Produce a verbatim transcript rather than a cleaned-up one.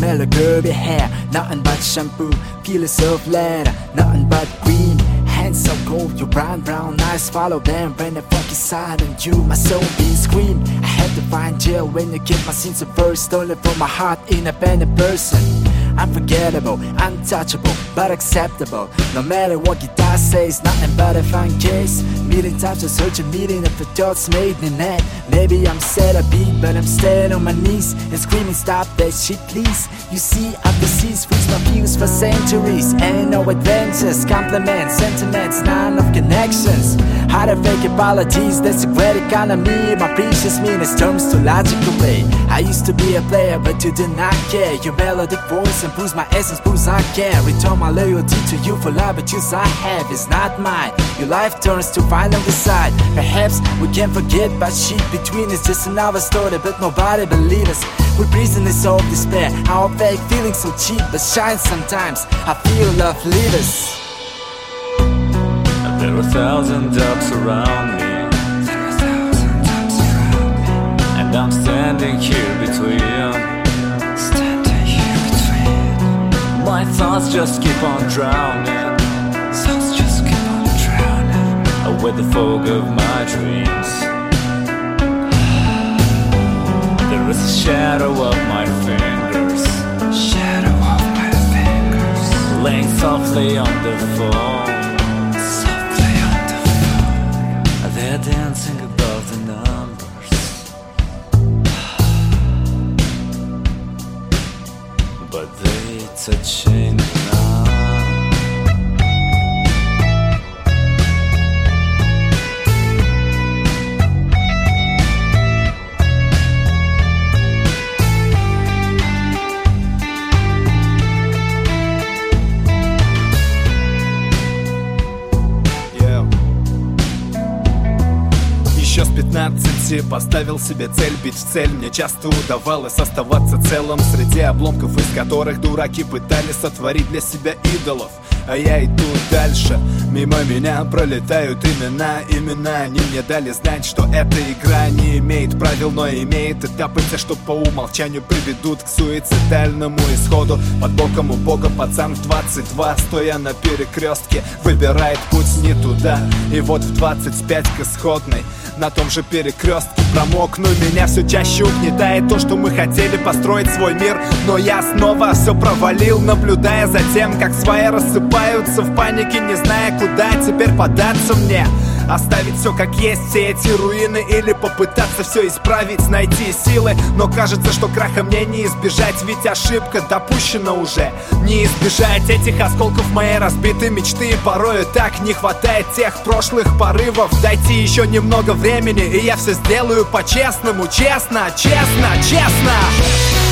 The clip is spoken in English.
hella curly hair, nothing but shampoo, pieces of leather, nothing but green. Hands so cold, your brown, brown eyes follow them when I fuck inside on you. My soul being scream. I had to find jail when you keep my sins averse, stolen from my heart in a abandoned person. Unforgettable, untouchable, but acceptable. No matter what guitar says, nothing but a fun case. Million times I search a meeting of the thoughts made me mad. Maybe I'm sad a beat, but I'm staying on my knees and screaming, stop that shit please. You see, I've deceased, freeze my views for centuries. Ain't no adventures, compliments, sentiments, none of connections. How to fake apologies, that's a great economy. My precious meanest turns to logical way. I used to be a player, but you did not care. Your melodic voice and proves my essence, proves I care. Return my loyalty to you for love, but choose I have is not mine. Your life turns to final decide. Perhaps we can forget, but shit between us just another story, but nobody believes us. We're prisoners of despair. Our fake feelings so cheap, but shine sometimes. I feel love leaders. There are a thousand dogs around me. There are a thousand dogs around me. And I'm standing here between. Standing here between. My thoughts just keep on drowning. Thoughts just keep on drowning. With the fog of my dreams. There is a shadow of my fingers. Shadow of my fingers. Laying softly on the phone. They're dancing above the numbers, but they touching now. Еще с пятнадцати поставил себе цель бить в цель. Мне часто удавалось оставаться целым среди обломков, из которых дураки пытались сотворить для себя идолов. А я иду дальше, мимо меня пролетают имена. Имена они мне дали знать, что эта игра не имеет правил, но имеет этапы, те, что по умолчанию приведут к суицидальному исходу. Под боком у бога пацан в двадцать два, стоя на перекрестке, выбирает путь не туда. И вот в двадцать пять к исходной, на том же перекрестке промокну. Меня все чаще угнетает то, что мы хотели построить свой мир, но я снова все провалил, наблюдая за тем, как сваи рассыпаются в панике, не зная, куда теперь податься мне. Оставить все как есть, все эти руины, или попытаться все исправить, найти силы. Но кажется, что краха мне не избежать, ведь ошибка допущена уже. Не избежать этих осколков моей разбитой мечты. Порою так не хватает тех прошлых порывов. Дайте еще немного времени, и я все сделаю по-честному. Честно, честно, честно.